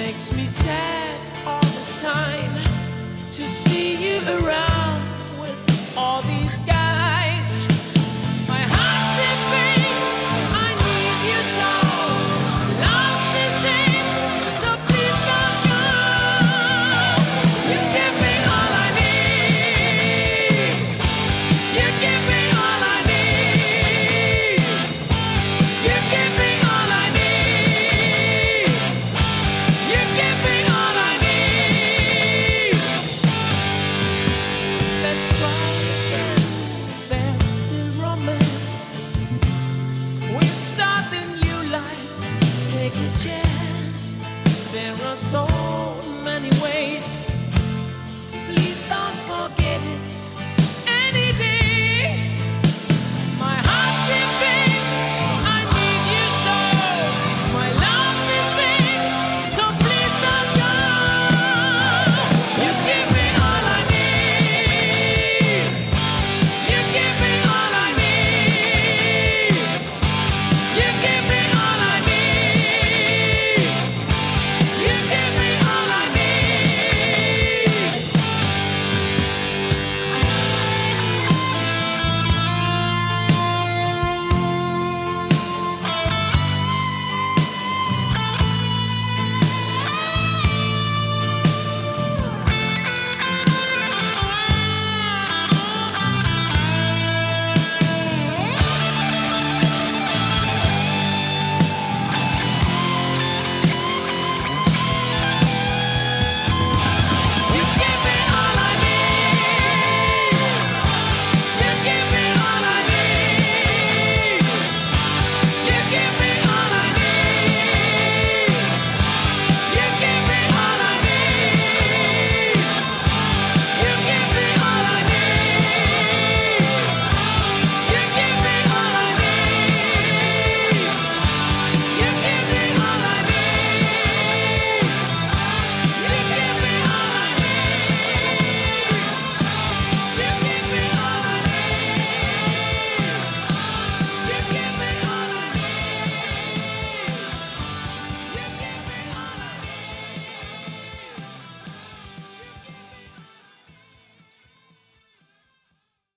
makes me sad all the time to see you around with all these guys. My heart's in pain, I need you so. Lost is in, so please don't go. You give me all I need. You give me all I need. You give me all I need. You give me all I need. Let's try again. There's still romance. We'll start the new life. Take a chance. There are so